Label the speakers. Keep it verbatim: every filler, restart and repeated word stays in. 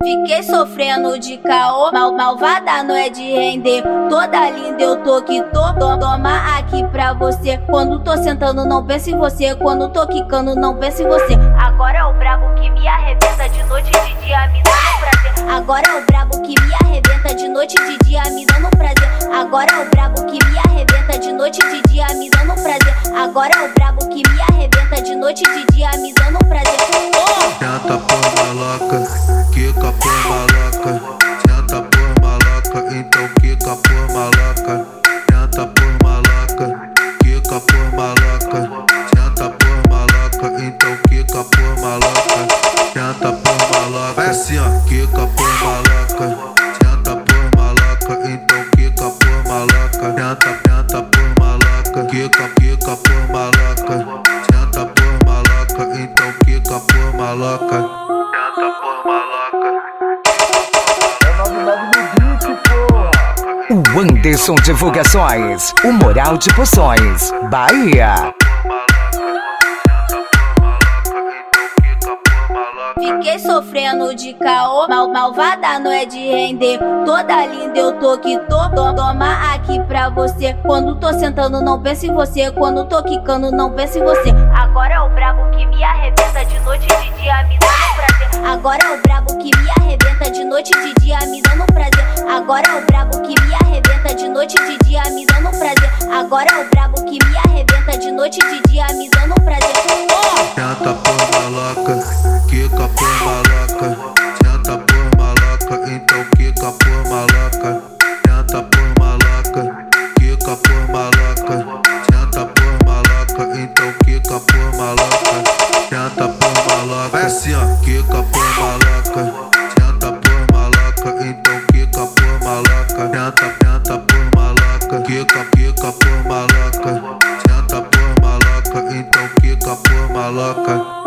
Speaker 1: Fiquei sofrendo de caô, mal, malvada não é de render. Toda linda eu tô que tô, toma aqui pra você. Quando tô sentando não penso em você, quando tô quicando não penso em você. Agora é o brabo que me arrebenta de noite e de dia me dando prazer. Agora é o brabo que me arrebenta de noite e de dia me dando prazer. Agora é o brabo que me arrebenta de noite e de dia me dando prazer. Agora é o brabo que me arrebenta de noite e de dia me dando prazer.
Speaker 2: Senta por maloca, quica por maloca. Senta por maloca, então quica por maloca. Senta por maloca, quica por maloca. Senta por maloca, então quica por maloca. Senta por maloca, vai assim ó, quica por maloca. Senta por maloca, então quica por maloca. Senta, senta por maloca, quica, quica por maloca. Senta por maloca, então quica por maloca. Senta por maloca.
Speaker 3: É novidade do beat, porra.
Speaker 4: O Anderson Divulgações, o Moral de Poções, Bahia.
Speaker 1: Fiquei sofrendo de caô, mal, malvada não é de render. Toda linda eu tô que tô, toma aqui pra você. Quando tô sentando não penso em você, quando tô quicando não penso em você. Agora é o brabo que me arrebenta de noite e de dia me dando prazer. Agora é o brabo que me arrebenta de noite e de dia me dando prazer. Agora é o brabo que me arrebenta de noite e de dia me dando prazer. Agora é o brabo que me arrebenta de noite e de dia me dando prazer.
Speaker 2: Senta por maloca, quica por maloca. Senta por maloca, então quica por maloca. Senta por maloca, quica por maloca. Senta por maloca, então quica por maloca. Senta por maloca, vai assim ó, quica por maloca. Senta por maloca, então quica por maloca. Senta, senta por maloca, quica, quica por maloca. Senta por maloca, então quica por maloca.